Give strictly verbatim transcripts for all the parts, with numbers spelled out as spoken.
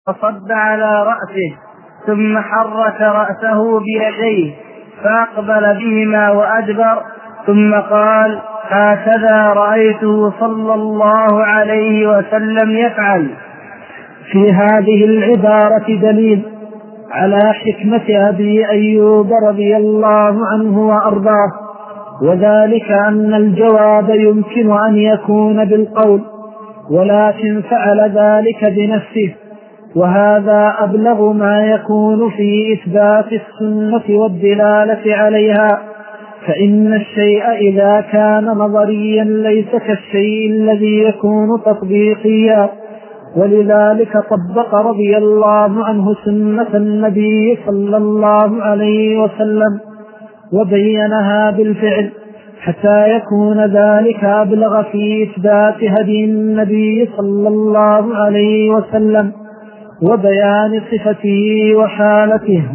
فصب على رأسه ثم حرك رأسه بيديه فأقبل بهما وأدبر ثم قال: هكذا رأيته صلى الله عليه وسلم يفعل. في هذه العبارة دليل على حكمة أبي أيوب رضي الله عنه وأرضاه، وذلك أن الجواب يمكن أن يكون بالقول، ولكن فعل ذلك بنفسه، وهذا أبلغ ما يكون في إثبات السنة والدلالة عليها، فإن الشيء إذا كان نظريا ليس كالشيء الذي يكون تطبيقيا، ولذلك طبق رضي الله عنه سنة النبي صلى الله عليه وسلم وبينها بالفعل حتى يكون ذلك أبلغ في إثبات هدي النبي صلى الله عليه وسلم وبيان صفته وحالته.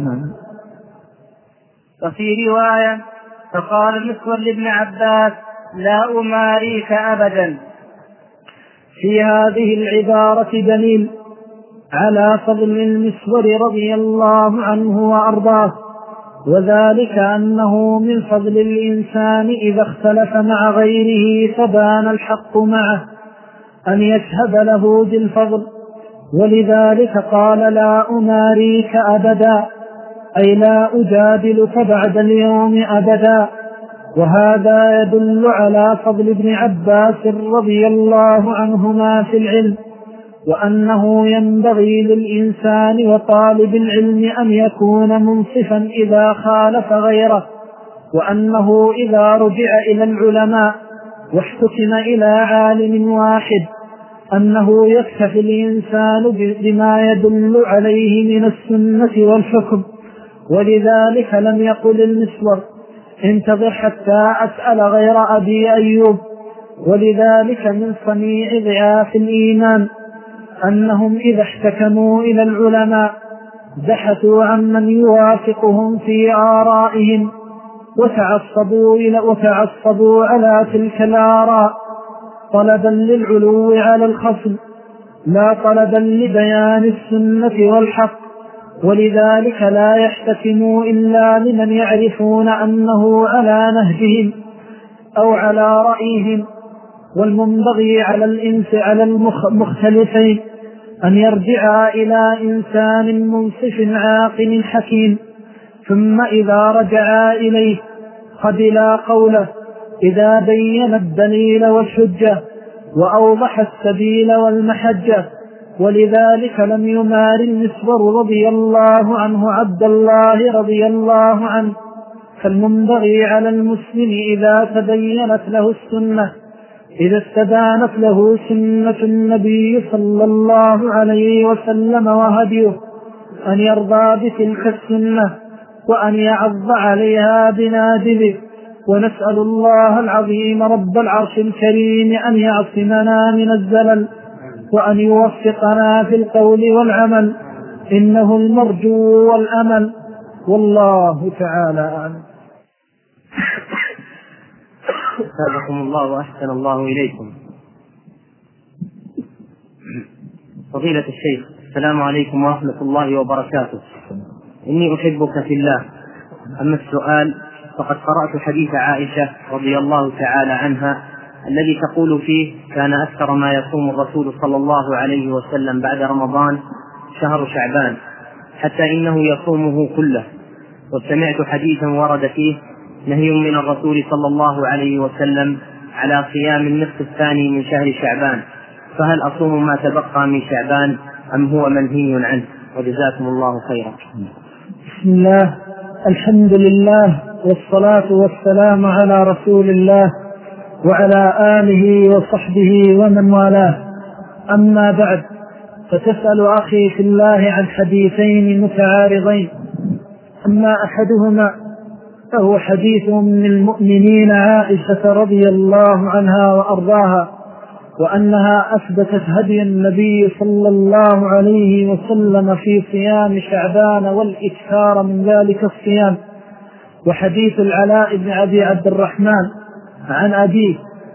وفي رواية: فقال المسور لابن عباس: لا أماريك أبدا. في هذه العبارة دليل على فضل المسور رضي الله عنه وأرضاه، وذلك أنه من فضل الإنسان إذا اختلف مع غيره فبان الحق معه أن يشهد له بالفضل، ولذلك قال: لا أماريك أبدا، أي لا أجادلك بعد اليوم أبدا. وهذا يدل على فضل ابن عباس رضي الله عنهما في العلم، وأنه ينبغي للإنسان وطالب العلم أن يكون منصفا إذا خالف غيره، وأنه إذا رجع إلى العلماء واحتكم إلى عالم واحد أنه يكتفي الإنسان بما يدل عليه من السنة والحكم. ولذلك لم يقل المسور: انتظر حتى أسأل غير أبي أيوب. ولذلك من صنيع ضعاف الإيمان أنهم إذا احتكموا إلى العلماء بحثوا عن من يوافقهم في آرائهم وتعصبوا, إلى وتعصبوا على تلك الآراء طلبا للعلو على الخصم لا طلبا لبيان السنة والحق. ولذلك لا يحتكموا إلا لمن يعرفون أنه على نهجهم أو على رأيهم. والمنبغي على الإنس على المختلفين أن يرجع إلى إنسان منصف عاقل حكيم، ثم إذا رجع إليه قبلا قوله إذا بين الدليل والحجة وأوضح السبيل والمحجة. ولذلك لم يمار المسور رضي الله عنه عبد الله رضي الله عنه. فالمنبغي على المسلم إذا تبينت له السنة إذا استبانت له سنة النبي صلى الله عليه وسلم وهديه أن يرضى بتلك السنة وأن يعض عليها بنادبه. ونسأل الله العظيم رب العرش الكريم أن يعصمنا من الزلل وأن يوفقنا في القول والعمل، إنه المرجو والأمل، والله تعالى أعلم. أثابكم الله وأحسن الله إليكم. فضيلة الشيخ، السلام عليكم ورحمة الله وبركاته. إني أحبك في الله. أما السؤال فقد قرأت حديث عائشة رضي الله تعالى عنها الذي تقول فيه: كان أكثر ما يصوم الرسول صلى الله عليه وسلم بعد رمضان شهر شعبان حتى إنه يصومه كله. وسمعت حديثا ورد فيه نهي من الرسول صلى الله عليه وسلم على صيام النصف الثاني من شهر شعبان، فهل أصوم ما تبقى من شعبان أم هو منهي عنه؟ وجزاكم الله خيرا. بسم الله، الحمد لله، والصلاة والسلام على رسول الله وعلى آله وصحبه ومن والاه. أما بعد، فتسأل أخي في الله عن حديثين متعارضين. أما أحدهما فهو حديث من المؤمنين عائشة رضي الله عنها وأرضاها، وأنها أثبتت هدي النبي صلى الله عليه وسلم في صيام شعبان والإكثار من ذلك الصيام. وحديث العلاء بن أبي عبد الرحمن عن أبيه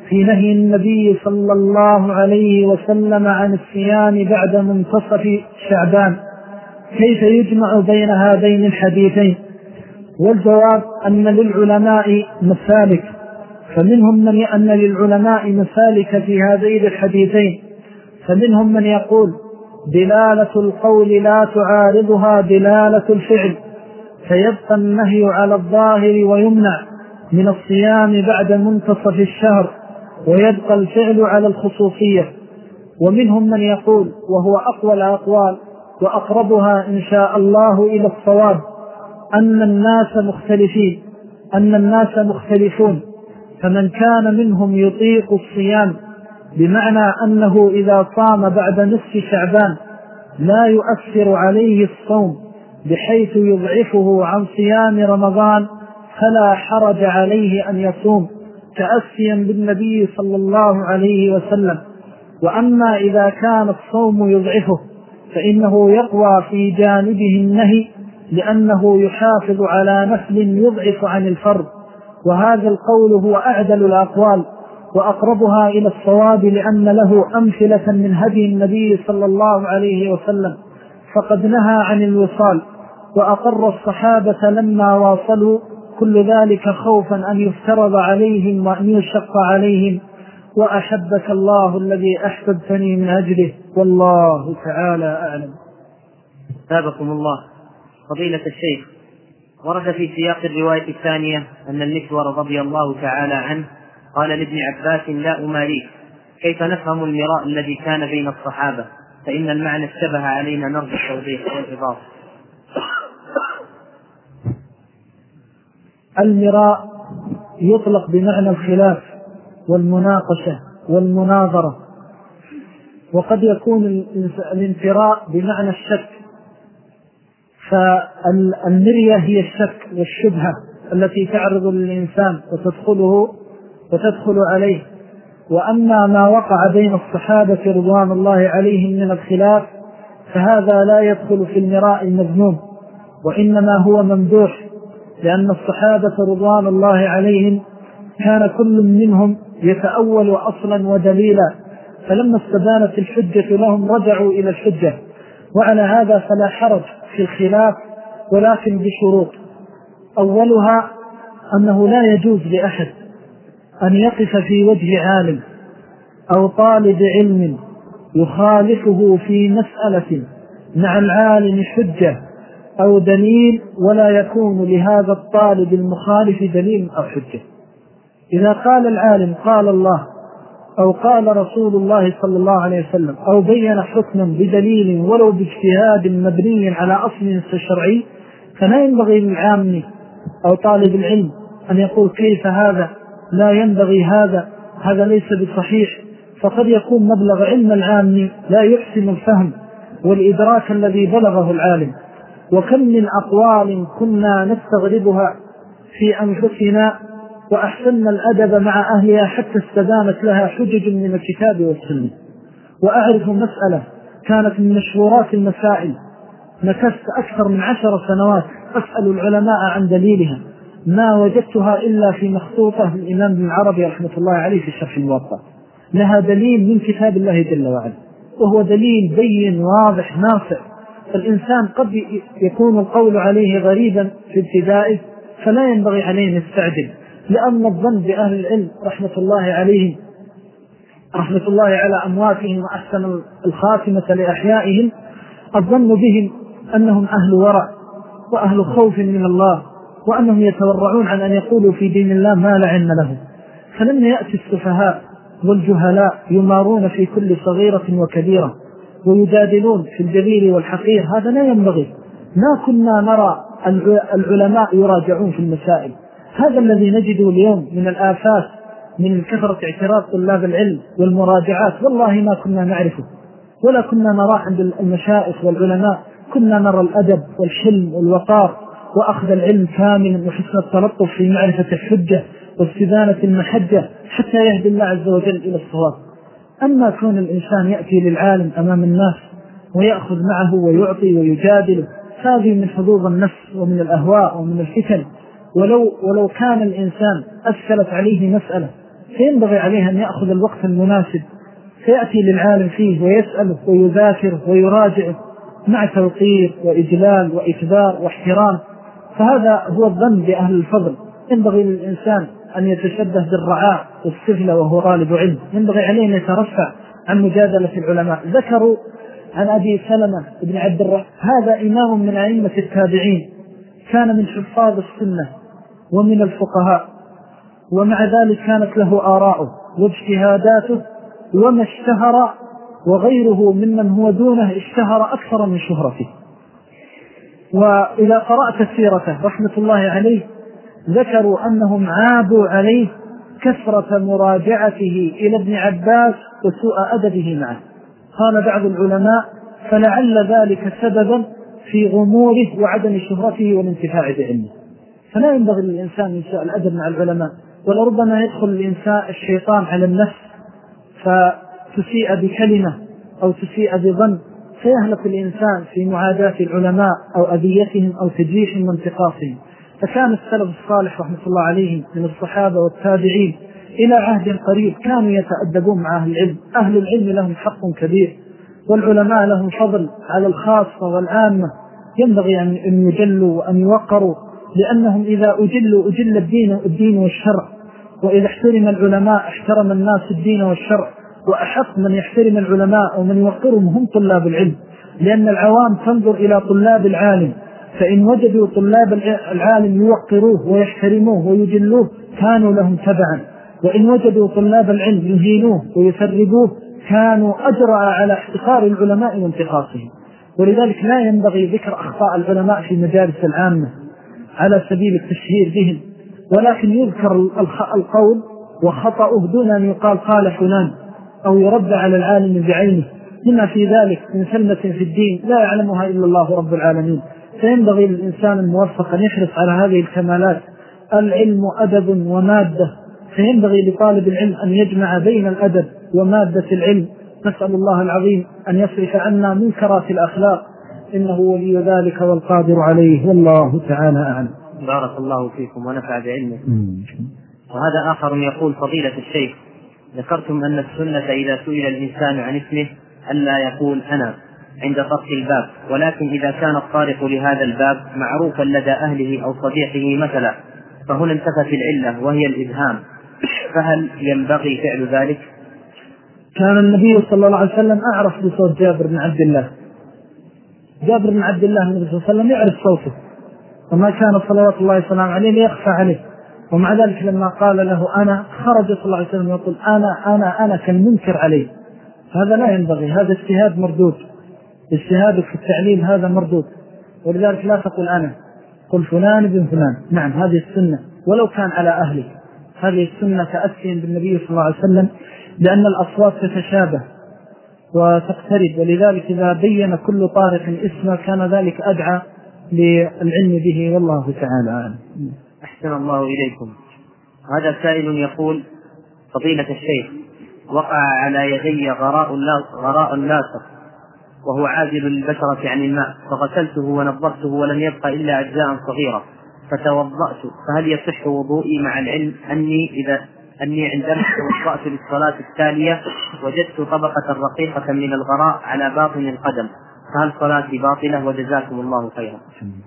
في نهي النبي صلى الله عليه وسلم عن الصيام بعد منتصف شعبان، كيف يجمع بين هذين الحديثين؟ والجواب أن للعلماء مسالك، فمنهم من أن للعلماء مسالك في هذين الحديثين، فمنهم من يقول دلالة القول لا تعارضها دلالة الفعل، فيبقى النهي على الظاهر ويمنع من الصيام بعد منتصف الشهر، ويبقى الفعل على الخصوصية. ومنهم من يقول، وهو أقوى الأقوال وأقربها إن شاء الله إلى الصواب، أن الناس مختلفين أن الناس مختلفون فمن كان منهم يطيق الصيام، بمعنى أنه إذا صام بعد نصف شعبان لا يؤثر عليه الصوم بحيث يضعفه عن صيام رمضان، فلا حرج عليه أن يصوم تأسيا بالنبي صلى الله عليه وسلم. وأما إذا كان الصوم يضعفه فإنه يقوى في جانبه النهي، لأنه يحافظ على نفل يضعف عن الفرض، وهذا القول هو أعدل الأقوال وأقربها إلى الصواب، لأن له أمثلة من هدي النبي صلى الله عليه وسلم، فقد نهى عن الوصال وأقر الصحابة لما واصلوا، كل ذلك خوفا أن يفترض عليهم وأن يشق عليهم. وأحبك الله الذي أحببتني من أجله، والله تعالى أعلم. ثابكم الله. فضيلة الشيخ، ورد في سياق الرواية الثانية أن المسور رضي الله تعالى عنه قال لابن عباس لا أماريك، كيف نفهم المراء الذي كان بين الصحابة؟ فإن المعنى اشتبه علينا نرجو التوضيح والإضافة. المراء يطلق بمعنى الخلاف والمناقشة والمناظرة، وقد يكون الانفراء بمعنى الشك، فالمرية هي الشك والشبهة التي تعرض للإنسان وتدخله وتدخل عليه. وأما ما وقع بين الصحابة رضوان الله عليهم من الخلاف فهذا لا يدخل في المراء المذموم، وإنما هو ممدوح، لأن الصحابة رضوان الله عليهم كان كل منهم يتأول أصلا ودليلا، فلما استبانت الحجة لهم رجعوا إلى الحجة. وعلى هذا فلا حرج في الخلاف، ولكن بشروط. أولها أنه لا يجوز لأحد أن يقف في وجه عالم أو طالب علم يخالفه في مسألة مع العالم حجة أو دليل، ولا يكون لهذا الطالب المخالف دليل أو حجة. إذا قال العالم قال الله أو قال رسول الله صلى الله عليه وسلم أو بين حكما بدليل ولو باجتهاد مبني على أصل شرعي، فلا ينبغي للعام أو طالب العلم أن يقول كيف هذا، لا ينبغي هذا، هذا ليس بصحيح. فقد يكون مبلغ علم العام لا يحسن الفهم والإدراك الذي بلغه العالم. وكم من أقوال كنا نستغربها في أنفسنا وأحسن الأدب مع أهلها حتى استدامت لها حجج من الكتاب والسنة. وأعرف مسألة كانت من مشهورات المسائل، مكثت أكثر من عشر سنوات أسأل العلماء عن دليلها، ما وجدتها إلا في مخطوطة الإمام ابن العربي رحمة الله عليه في شرح الموطأ، لها دليل من كتاب الله جل وعلا، وهو دليل بين واضح نافع. فالإنسان قد يكون القول عليه غريبا في ابتدائه، فلا ينبغي عليه أن يستعجل، لأن الظن بأهل العلم رحمة الله عليهم رحمة الله على أمواتهم وأحسن الخاتمة لأحيائهم، الظن بهم أنهم أهل ورع وأهل خوف من الله، وأنهم يتورعون عن أن يقولوا في دين الله ما لا علم لهم. فلما يأتي السفهاء والجهلاء يمارون في كل صغيرة وكبيرة ويجادلون في الجليل والحقير، هذا لا ينبغي. ما كنا نرى العلماء يراجعون في المسائل، هذا الذي نجده اليوم من الآفات من كثرة اعتراض طلاب العلم والمراجعات، والله ما كنا نعرفه ولا كنا نرى عند المشائخ والعلماء. كنا نرى الأدب والحلم والوقار وأخذ العلم كاملا وحسن التلطف في معرفة الحجة واستدانة المحجة حتى يهدي الله عز وجل إلى الصواب. أما كون الإنسان يأتي للعالم أمام الناس ويأخذ معه ويعطي ويجادله، هذه من حظوظ النفس ومن الأهواء ومن الفتن. ولو, ولو كان الإنسان أشكلت عليه مسألة فينبغي عليه أن يأخذ الوقت المناسب، فيأتي للعالم فيه ويسأله ويذاكره ويراجعه مع توقير وإجلال وإكبار واحترام. فهذا هو الظن بأهل الفضل. ينبغي للإنسان أن يتشبه بالرعاء والسفلة وهو طالب علم، ينبغي عليه أن يترفع عن مجادلة العلماء. ذكروا عن أبي سلمة بن عبد الرحمن، هذا إمام من أئمة التابعين، كان من حفاظ السنة ومن الفقهاء، ومع ذلك كانت له آراءه واجتهاداته وما اشتهر، وغيره ممن هو دونه اشتهر أكثر من شهرته. وإذا قرأت سيرته رحمة الله عليه ذكروا أنهم عابوا عليه كثرة مراجعته إلى ابن عباس وسوء أدبه معه. قال بعض العلماء فلعل ذلك سببا في غموره وعدم شهرته والانتفاع بعلمه. فلا ينبغي للإنسان يساء الأدب مع العلماء، ولربما يدخل الإنسان الشيطان على النفس فتسيء بكلمة أو تسيء بظن، فيهلك الإنسان في معاداة العلماء أو أذيتهم أو تجريحهم وانتقاصهم. فكان السلف الصالح رحمة الله عليهم من الصحابة والتابعين إلى عهد قريب كانوا يتأدبون مع أهل العلم. أهل العلم لهم حق كبير، والعلماء لهم فضل على الخاصة والعامة، ينبغي أن يجلوا وأن يوقروا، لأنهم إذا أجلوا أجل الدين الدين والشرع، وإذا احترم العلماء احترم الناس الدين والشرع. وأحق من يحترم العلماء ومن يوقرهم هم طلاب العلم، لأن العوام تنظر إلى طلاب العالم، فإن وجدوا طلاب العالم يوقروه ويحترموه ويجلوه كانوا لهم تبعا، وإن وجدوا طلاب العلم يهينوه ويسربوه كانوا أجرأ على احتقار العلماء وانتقاصهم. ولذلك لا ينبغي ذكر أخطاء العلماء في مجالس العامة على سبيل التشهير بهم، ولكن يذكر القول وخطأه دون أن يقال قال فلان أو يرد على العالم بعينه، لما في ذلك من سلمة في الدين لا يعلمها إلا الله رب العالمين. فينبغي للإنسان الموفق أن يحرص على هذه الكمالات. العلم أدب ومادة، فينبغي لطالب العلم أن يجمع بين الأدب ومادة العلم. نسأل الله العظيم أن يصرف عنا منكرات الأخلاق، إنه ولي ذلك والقادر عليه، والله تعالى أعلم. بارك الله فيكم ونفع بعلمه. وهذا آخر يقول فضيلة الشيخ، ذكرتم أن السنة إذا سئل الإنسان عن اسمه ألا يقول أنا عند طرق الباب، ولكن إذا كان الطارق لهذا الباب معروفا لدى أهله أو صديقه مثلا، فهنا انتفت العلة وهي الإبهام، فهل ينبغي فعل ذلك؟ كان النبي صلى الله عليه وسلم أعرف بصوت جابر بن عبد الله. جابر بن عبد الله النبي صلى الله عليه وسلم يعرف صوته، وما كان صلوات الله وسلامه عليه ليخفى عليه. ومع ذلك لما قال له أنا، خرج صلى الله عليه وسلم يقول أنا أنا أنا كالمنكر عليه. هذا لا ينبغي، هذا اجتهاد مردود، اجتهادك في التعليم هذا مردود. ولذلك لا تقول أنا، قل فلان بن فلان. نعم هذه السنة ولو كان على أهلك، هذه السنة تأسيا بالنبي صلى الله عليه وسلم، لأن الأصوات تتشابه وتقترب، ولذلك إذا بين كل طارق اسمه كان ذلك أدعى للعلم به، والله تعالى أعلم. أحسن الله إليكم. هذا سائل يقول فضيلة الشيخ، وقع على يدي غراء غراء لاصق وهو عازل للبشرة عن الماء، فغسلته ونظفته ولم يبقى إلا أجزاء صغيرة، فتوضأت، فهل يصح وضوئي مع العلم أني إذا أني عندما توضأت للصلاة التالية وجدت طبقة رقيقة من الغراء على باطن القدم، فهل صلاتي باطلة؟ وجزاكم الله خيرا.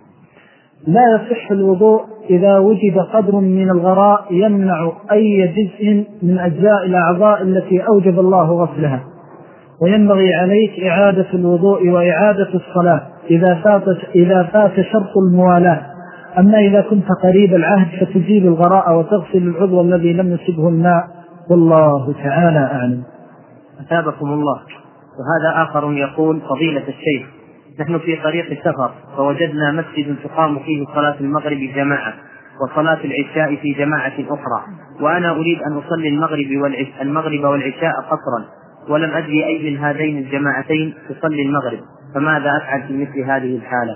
لا يصح الوضوء إذا وجد قدر من الغراء يمنع أي جزء من أجزاء الأعضاء التي أوجب الله غسلها، وينبغي عليك إعادة الوضوء وإعادة الصلاة إذا فات, إذا فات شرط الموالاة. أما إذا كنت قريب العهد فتزيل الغراء وتغسل العضو الذي لم يصبه الماء، والله تعالى أعلم. أثابكم الله. وهذا آخر يقول فضيلة الشيخ، نحن في طريق سفر فوجدنا مسجد تقام فيه صلاة المغرب جماعة وصلاة العشاء في جماعة أخرى، وأنا أريد أن أصلي المغرب والعشاء, المغرب والعشاء قصرا، ولم أدري أي من هذين الجماعتين تصلي المغرب، فماذا أفعل في مثل هذه الحالة؟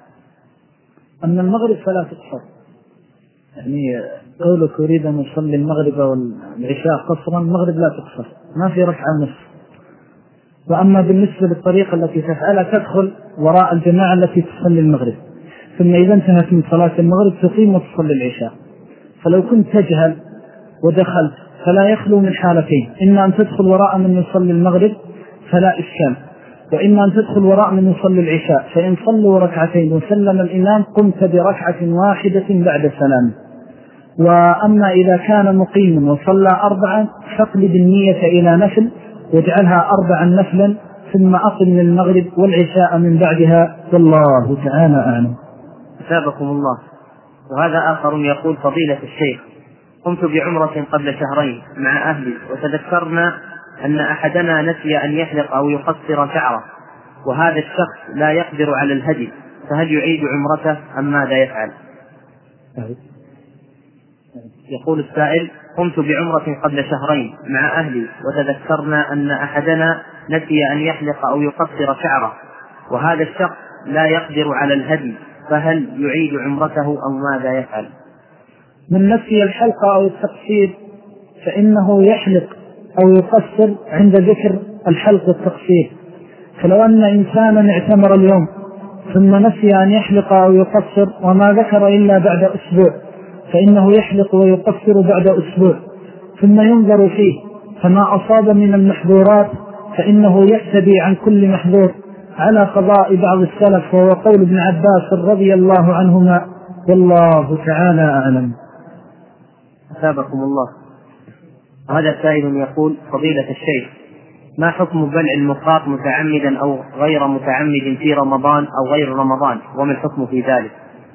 أن المغرب فلا تقصر، يعني قولك أريد أن أصلي المغرب والعشاء قصرا، المغرب لا تقصر، ما في رفع النصف. وأما بالنسبة للطريقة التي تفعلها تدخل وراء الجماعة التي تصلي المغرب، ثم إذا انتهت من صلاة المغرب تقيم وتصلي العشاء. فلو كنت تجهل ودخلت فلا يخلو من حالتين: إما أن تدخل وراء من يصلي المغرب فلا إشكال، وإما أن تدخل وراء من يصلي العشاء، فإن صلوا ركعتين وسلم الإمام قمت بركعة واحدة بعد سلام. وأما إذا كان مقيما وصلى أربعا فاقلب النية إلى نفل واجعلها أربعا نفلا، ثم أقم للمغرب والعشاء من بعدها، والله تعالى أعلم. أثابكم الله. وهذا آخر يقول: فضيلة الشيخ، قمت بعمرة قبل شهرين مع أهلي وتذكرنا أن أحدنا نسي أن يحلق أو يقصر شعره، وهذا الشخص لا يقدر على الهدي، فهل يعيد عمرته أم ماذا يفعل؟ يقول السائل: قمت بعمرة قبل شهرين مع أهلي وتذكرنا أن أحدنا نسي أن يحلق أو يقصر شعره، وهذا الشخص لا يقدر على الهدي، فهل يعيد عمرته أو ماذا يفعل؟ من نسي الحلق أو التقصير فإنه يحلق أو يقصر عند ذكر الحلق والتقصير. فلو أن إنسانا اعتمر اليوم ثم نسي أن يحلق أو يقصر وما ذكر إلا بعد أسبوع، فإنه يحلق ويقصر بعد أسبوع، ثم ينظر فيه، فما أصاب من المحظورات فإنه يحتدي عن كل محظور على قضاء بعض السلف، وهو قول ابن عباس رضي الله عنهما، والله تعالى أعلم. أثابكم الله. هذا سائل يقول: فضيلة الشيخ، ما حكم بلع المخاط متعمدا أو غير متعمد في رمضان أو غير رمضان، وما الحكم في ذلك؟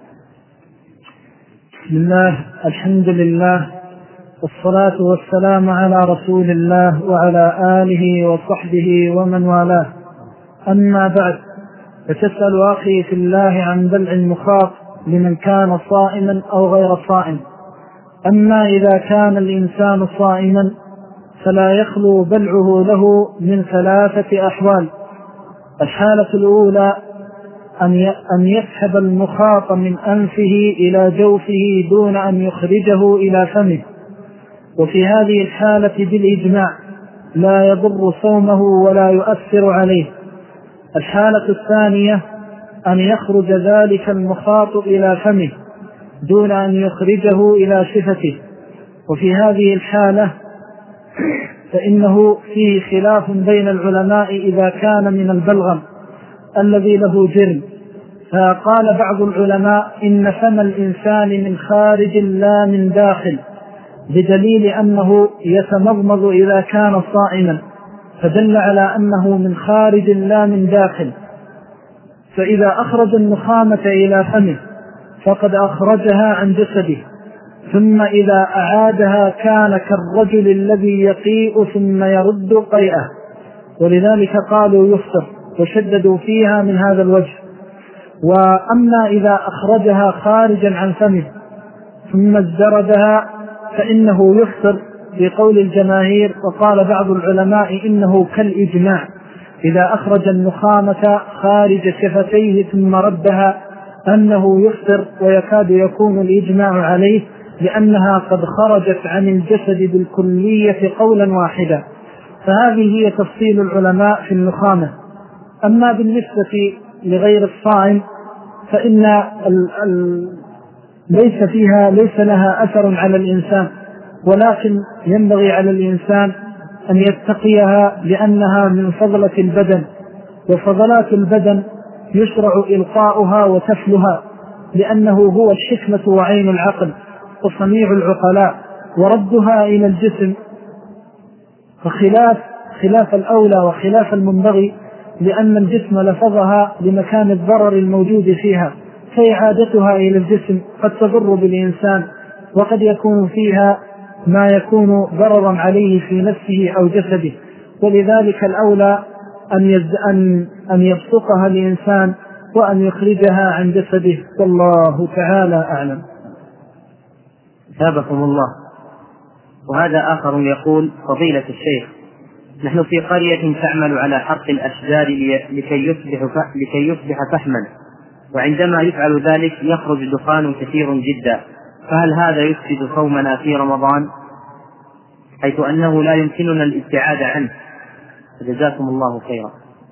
بسم الله، الحمد لله، والصلاة والسلام على رسول الله وعلى آله وصحبه ومن والاه. أما بعد، فتسأل أخي في الله عن بلع المخاط لمن كان صائما أو غير صائم. أما إذا كان الإنسان صائما فلا يخلو بلعه له من ثلاثة أحوال. الحالة الأولى أن يسحب المخاط من أنفه إلى جوفه دون أن يخرجه إلى فمه، وفي هذه الحالة بالإجماع لا يضر صومه ولا يؤثر عليه. الحالة الثانية أن يخرج ذلك المخاط إلى فمه دون أن يخرجه إلى شفته، وفي هذه الحالة فإنه فيه خلاف بين العلماء إذا كان من البلغم الذي له جرم. فقال بعض العلماء إن فم الإنسان من خارج لا من داخل، بدليل أنه يتمضمض إذا كان صائما، فدل على أنه من خارج لا من داخل. فإذا أخرج النخامة إلى فمه فقد أخرجها عن جسده، ثم إذا أعادها كان كالرجل الذي يقيء ثم يرد قيئه، ولذلك قالوا يفطر وشددوا فيها من هذا الوجه. وأما إذا أخرجها خارجا عن فمه ثم ازدردها فإنه يفطر بقول الجماهير. وقال بعض العلماء إنه كالإجماع، إذا أخرج النخامة خارج شفتيه ثم ردها أنه يفطر، ويكاد يكون الإجماع عليه لأنها قد خرجت عن الجسد بالكلية قولا واحدا. فهذه هي تفصيل العلماء في النخامة. أما بالنسبة لغير الصائم فإن ال ال ليس فيها ليس لها أثر على الإنسان، ولكن ينبغي على الإنسان أن يتقيها لأنها من فضلة البدن، وفضلات البدن يشرع إلقاؤها وتفلها، لأنه هو الحكمة وعين العقل وصنيع العقلاء، وردها إلى الجسم فخلاف خلاف الأولى وخلاف المنبغي، لأن الجسم لفظها لمكان الضرر الموجود فيها، فإعادتها إلى الجسم قد تضر بالإنسان، وقد يكون فيها ما يكون ضررا عليه في نفسه أو جسده. ولذلك الأولى أن, يز... أن... أن يبسطها الإنسان وأن يخرجها عن جسده، والله تعالى أعلم. ثابكم الله. وهذا آخر يقول: فضيلة الشيخ، نحن في قرية تعمل على حرق الأشجار لكي يصبح, ف... لكي يصبح فحما، وعندما يفعل ذلك يخرج دخان كثير جدا، فهل هذا يفسد صومنا في رمضان، حيث أنه لا يمكننا الابتعاد عنه؟ جزاكم الله خيرا.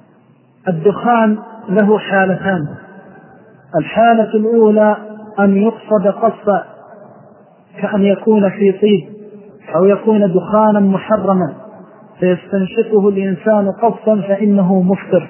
الدخان له حالتان: الحالة الأولى أن يقصد قصة كأن يكون في طيب أو يكون دخانا محرما فيستنشقه الإنسان قصا فإنه مفطر.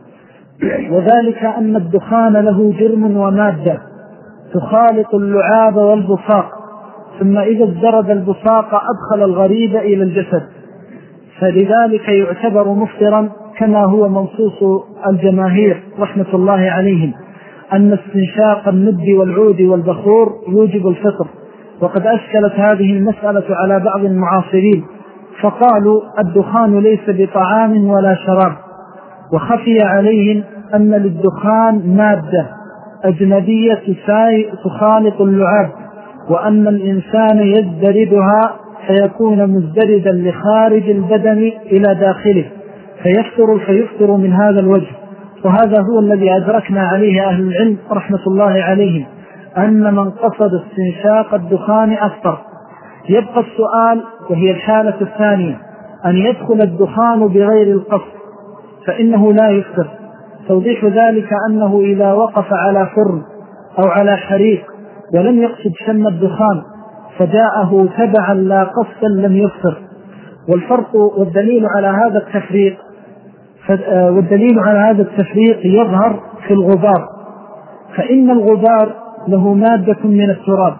وذلك أن الدخان له جرم ومادة تخالط اللعاب والبصاق، ثم إذا ازدرد البصاق أدخل الغريب إلى الجسد، فلذلك يعتبر مفطرا، كما هو منصوص الجماهير رحمة الله عليهم أن استنشاق الند والعود والبخور يوجب الفطر. وقد أشكلت هذه المسألة على بعض المعاصرين فقالوا الدخان ليس بطعام ولا شراب، وخفي عليهم أن للدخان مادة أجنبية تخالط اللعاب، وأن الإنسان يزدردها فيكون مزدردا لخارج البدن إلى داخله فيفطر فيفطر من هذا الوجه. وهذا هو الذي أدركنا عليه أهل العلم رحمة الله عليهم، أن من قصد استنشاق الدخان أفطر. يبقى السؤال، وهي الحالة الثانية، أن يدخل الدخان بغير القصد فإنه لا يفطر. توضيح ذلك أنه إذا وقف على فرن أو على حريق ولم يقصد شم الدخان فجاءه تبعا لا قصدا لم يفطر. والفرق والدليل على هذا التفريق والدليل على هذا التفريق يظهر في الغبار، فإن الغبار له مادة من التراب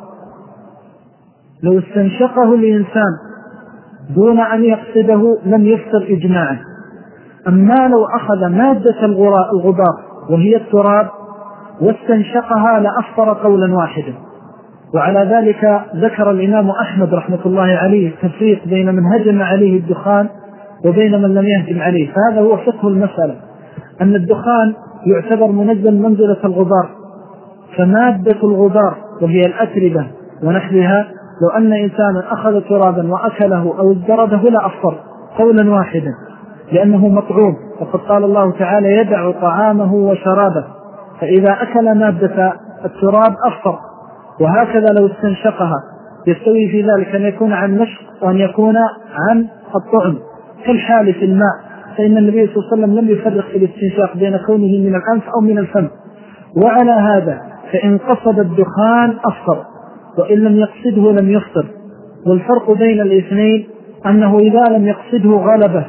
لو استنشقه الإنسان دون أن يقصده لم يفطر إجماعا. أما لو أخذ مادة الغبار وهي التراب واستنشقها لأفطر قولا واحدا. وعلى ذلك ذكر الإمام أحمد رحمة الله عليه التفريق بين من هجم عليه الدخان وبين من لم يهجم عليه. فهذا هو فقه المسألة، أن الدخان يعتبر منزل منزلة الغبار، فمادة الغبار وهي الأتربة ونحوها لو أن إنسانا أخذ ترابا وأكله أو ازدرده لا أفطر قولا واحدا لأنه مطعوم، وقد قال الله تعالى يدع طعامه وشرابه، فإذا أكل مادة التراب أفطر. وهكذا لو استنشقها يستوي في ذلك أن يكون عن نشق وأن يكون عن الطعم كالحال في الماء، فإن النبي صلى الله عليه وسلم لم يفرق في الاستنشاق بين كونه من الأنف أو من الفم. وعلى هذا فإن قصد الدخان أفطر، وإن لم يقصده لم يفطر. والفرق بين الاثنين أنه إذا لم يقصده غلبه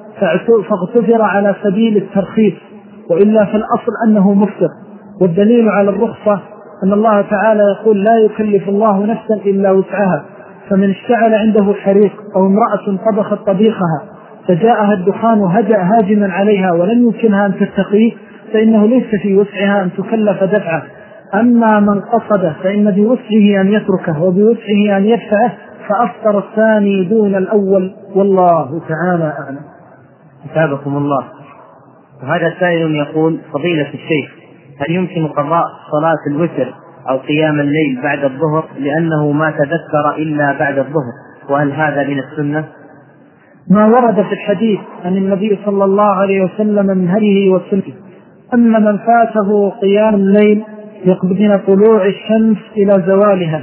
فاغتفر على سبيل الترخيص، وإلا في الأصل أنه مفطر. والدليل على الرخصة أن الله تعالى يقول لا يكلف الله نفسا إلا وسعها، فمن اشتعل عنده حريق أو امرأة طبخت طبيخها فجاءها الدخان هجأ هاجما عليها ولم يمكنها أن تتقيه فإنه ليس في وسعها أن تكلف دفعه. أما من قصده فإن بوسعه أن يتركه وبوسعه أن يدفعه، فأفطر الثاني دون الأول، والله تعالى أعلم. أثابكم الله. وهذا سائل يقول: فضيلة الشيخ، هل يمكن قضاء صلاة الوتر أو قيام الليل بعد الظهر لأنه ما تذكر إلا بعد الظهر، وهل هذا من السنة؟ ما ورد في الحديث عن النبي صلى الله عليه وسلم من هديه وسنته أن من فاته قيام الليل يقبل طلوع الشمس إلى زوالها،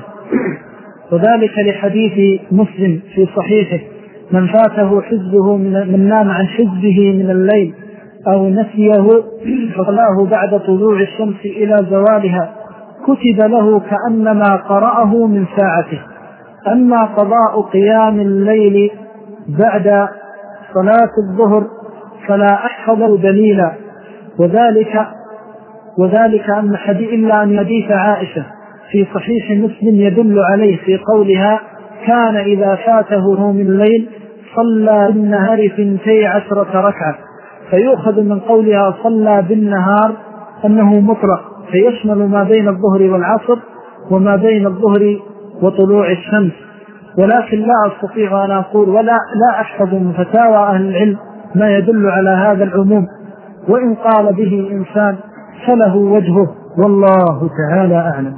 وذلك لحديث مسلم في صحيحه: من فاته حزبه من نام عن حزبه من الليل أو نسيه فصلاه بعد طلوع الشمس إلى زوالها كتب له كأنما قرأه من ساعته. أما قضاء قيام الليل بعد صلاة الظهر فلا أحفظ دليلا، وذلك وذلك أن حديث إلا أن حديث عائشة في صحيح مسلم يدل عليه في قولها: كان إذا فاته من الليل صلى بالنهار ثنتي عشرة ركعة، فيؤخذ من قولها صلى بالنهار أنه مطلق فيشمل ما بين الظهر والعصر وما بين الظهر وطلوع الشمس. ولكن لا أستطيع أن أقول ولا لا أحفظ من فتاوى أهل العلم ما يدل على هذا العموم، وإن قال به إنسان فله وجهه، والله تعالى أعلم.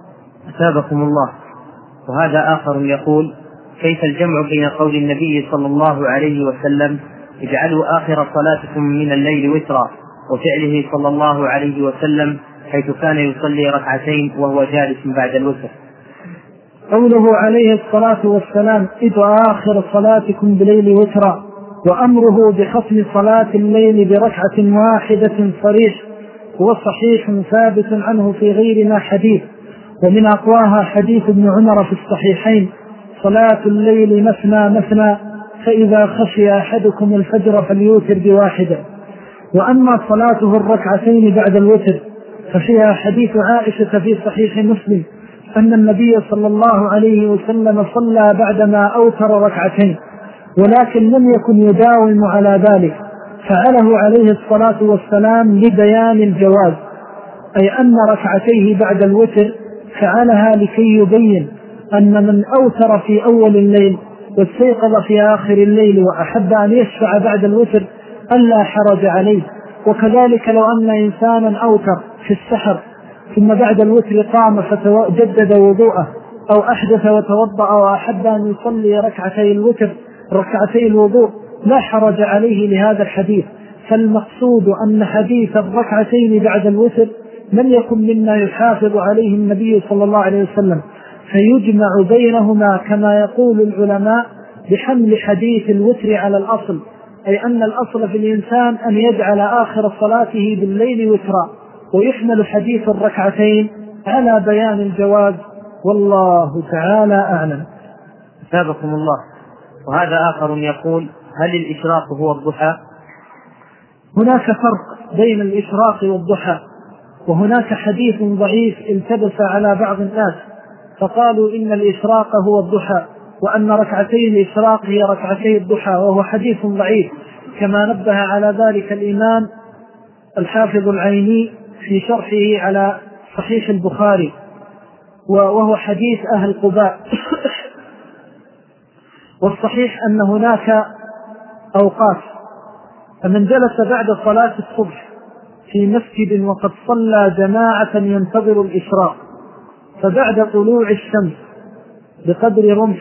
أثابكم الله. وهذا آخر يقول: كيف الجمع بين قول النبي صلى الله عليه وسلم اجعلوا آخر صلاتكم من الليل وترا وفعله صلى الله عليه وسلم حيث كان يصلي ركعتين وهو جالس بعد الوتر؟ قوله عليه الصلاة والسلام: اجعلوا آخر صلاتكم بليل وترا، وأمره بختم صلاة الليل بركعة واحدة صريح، هو صحيح ثابت عنه في غير ما حديث، ومن أقواها حديث ابن عمر في الصحيحين: صلاة الليل مثنى مثنى فإذا خشي أحدكم الفجر فليوتر بواحدة. وأما صلاته الركعتين بعد الوتر ففيها حديث عائشة في صحيح مسلم أن النبي صلى الله عليه وسلم صلى بعدما أوتر ركعتين، ولكن لم يكن يداوم على ذلك، فعله عليه الصلاة والسلام لبيان الجواز، أي أن ركعتيه بعد الوتر فعلها لكي يبين أن من أوتر في أول الليل واستيقظ في آخر الليل وأحب أن يشفع بعد الوتر ألا حرج عليه. وكذلك لو أن إنسانا أوتر في السحر ثم بعد الوتر قام فجدد وضوءه أو أحدث وتوضأ وأحب أن يصلي ركعتي الوتر ركعتي الوضوء لا حرج عليه لهذا الحديث. فالمقصود أن حديث الركعتين بعد الوتر لم يكن مما يحافظ عليه النبي صلى الله عليه وسلم، فيجمع بينهما كما يقول العلماء بحمل حديث الوتر على الأصل، أي أن الأصل في الإنسان أن يجعل آخر صلاته بالليل وترا، ويحمل حديث الركعتين على بيان الجواز، والله تعالى أعلم. أثابكم الله. وهذا آخر يقول: هل الإشراق هو الضحى؟ هناك فرق بين الإشراق والضحى، وهناك حديث ضعيف التبس على بعض الناس فقالوا إن الإشراق هو الضحى، وأن ركعتي الإشراق هي ركعتي الضحى، وهو حديث ضعيف كما نبه على ذلك الإمام الحافظ العيني في شرحه على صحيح البخاري، وهو حديث أهل قباء. والصحيح أن هناك أوقات، فمن جلس بعد صلاة الصبح في مسجد وقد صلى جماعة ينتظر الإشراق فبعد طلوع الشمس بقدر رمح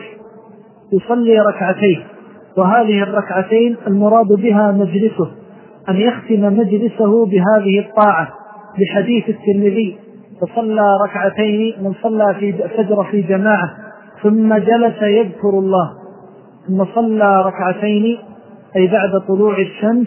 يصلي ركعتين، وهذه الركعتين المراد بها مجلسه، أن يختم مجلسه بهذه الطاعة، بحديث الترمذي: فصلى ركعتين من صلى في فجر في جماعة ثم جلس يذكر الله ثم صلى ركعتين أي بعد طلوع الشمس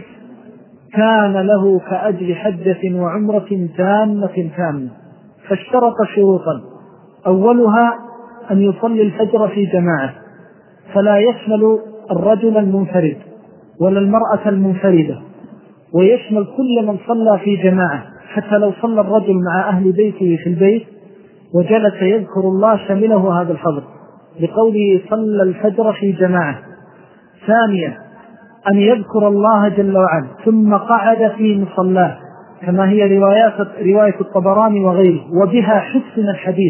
كان له كأجر حجة وعمرة تامة تامة. فاشترط شروطا: أولها أن يصلي الفجر في جماعة، فلا يشمل الرجل المنفرد ولا المرأة المنفردة، ويشمل كل من صلى في جماعة، حتى لو صلى الرجل مع أهل بيته في البيت وجلس يذكر الله شمله هذا الفضل، لقوله صلى الفجر في جماعة. ثانيا أن يذكر الله جل وعلا ثم قعد في مصلاه، كما هي روايات رواية الطبراني وغيره، وبها حسن الحديث: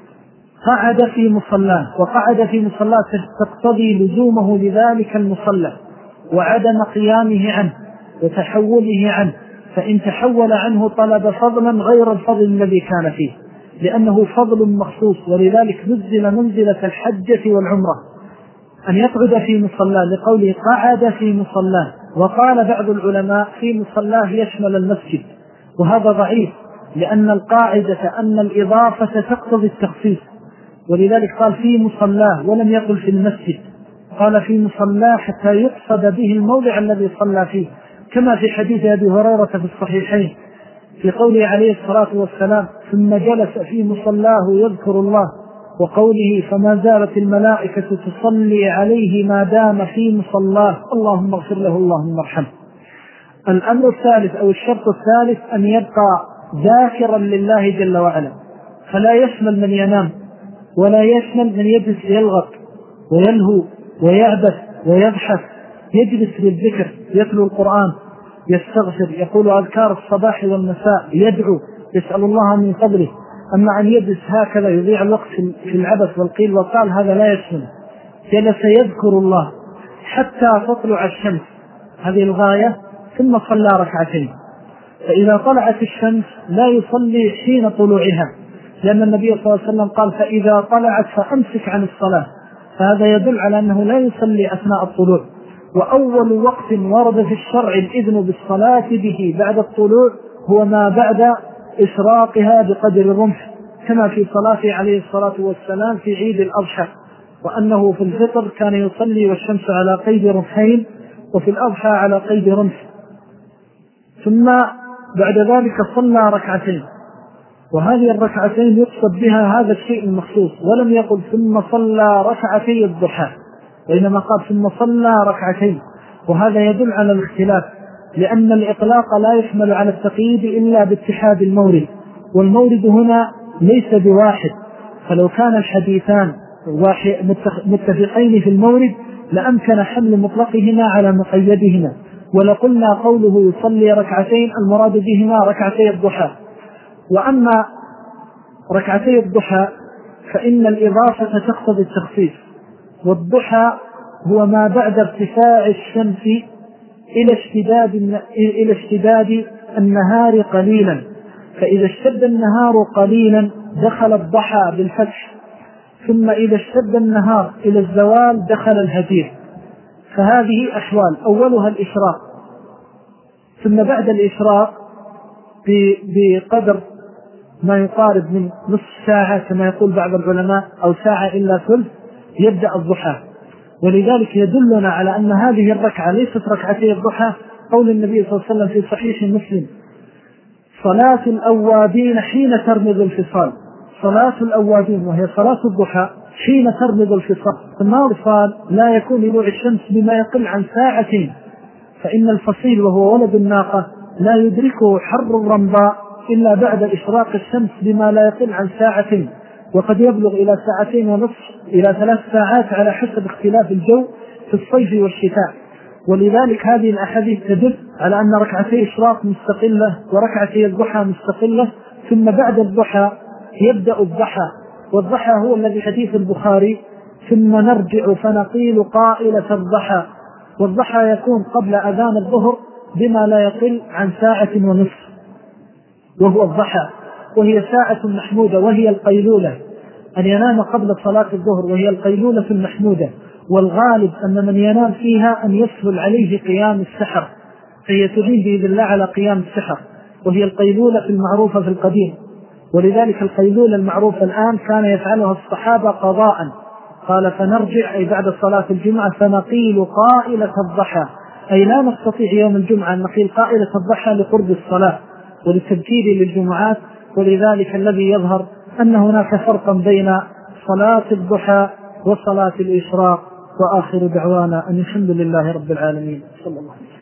قعد في مصلاه، وقعد في مصلاه تقتضي لزومه لذلك المصلى وعدم قيامه عنه وتحوله عنه، فإن تحول عنه طلب فضلا غير الفضل الذي كان فيه، لأنه فضل مخصوص، ولذلك نزل منزلة الحجة والعمرة أن يقعد في مصلاه، لقوله قعد في مصلاه. وقال بعض العلماء في مصلاه يشمل المسجد، وهذا ضعيف، لأن القاعدة أن الإضافة تقتضي التخصيص، ولذلك قال في مصلاه ولم يقل في المسجد، قال في مصلاه حتى يقصد به الموضع الذي صلى فيه، كما في حديث أبي هريرة في الصحيحين في قوله عليه الصلاة والسلام: ثم جلس في مصلاه يذكر الله، وقوله: فما زالت الملائكة تصلي عليه ما دام في مصلاه اللهم اغفر له اللهم ارحمه. الأمر الثالث أو الشرط الثالث أن يبقى ذاكرا لله جل وعلا، فلا يشمل من ينام ولا يشمل من يجلس يلغط ويلهو ويعبث ويبحث، يجلس للذكر، يتلو القرآن، يستغفر، يقول أذكار الصباح والمساء، يدعو، يسأل الله من فضله. أما أن يجلس هكذا يضيع الوقت في العبث والقيل وقال هذا لا يشمل. جلس يذكر الله حتى تطلع الشمس، هذه الغاية، ثم صلى ركعتين. فإذا طلعت الشمس لا يصلي حين طلوعها، لأن النبي صلى الله عليه وسلم قال: فإذا طلعت فأمسك عن الصلاة، فهذا يدل على أنه لا يصلي أثناء الطلوع. وأول وقت ورد في الشرع الإذن بالصلاة به بعد الطلوع هو ما بعد إشراقها بقدر الرمح، كما في صلاته عليه الصلاة والسلام في عيد الأضحى، وأنه في الفطر كان يصلي والشمس على قيد رمحين، وفي الأضحى على قيد رمح. ثم بعد ذلك صلى ركعتين، وهذه الركعتين يقصد بها هذا الشيء المخصوص، ولم يقل ثم صلى ركعتي الضحى، وإنما قال ثم صلى ركعتين، وهذا يدل على الاختلاف، لأن الإطلاق لا يشمل على التقييد إلا باتحاد المورد، والمورد هنا ليس بواحد، فلو كان الحديثان متفقين في المورد لأمكن حمل مطلقهما على مقيدهما، ولقلنا قوله يصلي ركعتين المراد بهما ركعتي الضحى. وأما ركعتي الضحى فإن الإضافة تقتضي التخصيص، والضحى هو ما بعد ارتفاع الشمس إلى اشتداد إلى اشتداد النهار قليلا، فإذا اشتد النهار قليلا دخل الضحى بالفتح، ثم إذا اشتد النهار إلى الزوال دخل الهجير. فهذه أحوال، أولها الإشراق، ثم بعد الإشراق بقدر ما يقارب من نصف ساعة كما يقول بعض العلماء أو ساعة إلا ثلث يبدأ الضحى. ولذلك يدلنا على أن هذه الركعة ليست ركعتي الضحى قول النبي صلى الله عليه وسلم في صحيح مسلم: صلاة الأوابين حين ترمض الفصال. صلاة الأوابين وهي صلاة الضحى حين ترمض الفصال، الفصال لا يكون لطلوع الشمس بما يقل عن ساعتين، فإن الفصيل وهو ولد الناقة لا يدركه حر الرمضاء إلا بعد إشراق الشمس بما لا يقل عن ساعتين، وقد يبلغ إلى ساعتين ونصف إلى ثلاث ساعات على حسب اختلاف الجو في الصيف والشتاء. ولذلك هذه الأحاديث تدل على أن ركعتي إشراق مستقلة وركعتي الضحى مستقلة، ثم بعد الضحى يبدأ الضحى، والضحى هو الذي حديث البخاري: ثم نرجع فنقيل قائلة الضحى. والضحى يكون قبل أذان الظهر بما لا يقل عن ساعة ونصف، وهو الضحى، وهي ساعة محمودة وهي القيلولة، أن ينام قبل صلاة الظهر وهي القيلولة المحمودة، والغالب أن من ينام فيها أن يسهل عليه قيام السحر، فهي تعين بإذن الله على قيام السحر، وهي القيلولة المعروفة في القديم. ولذلك القيلولة المعروفة الآن كان يفعلها الصحابة قضاء، قال: فنرجع أي بعد صلاة الجمعة فنقيل قائلة الضحى، أي لا نستطيع يوم الجمعة أن نقيل قائلة الضحى لقرب الصلاة وللتبكير للجمعات. ولذلك الذي يظهر أن هناك فرقا بين صلاة الضحى وصلاة الإشراق. وآخر دعوانا أن الحمد لله رب العالمين، صلى الله عليه وسلم.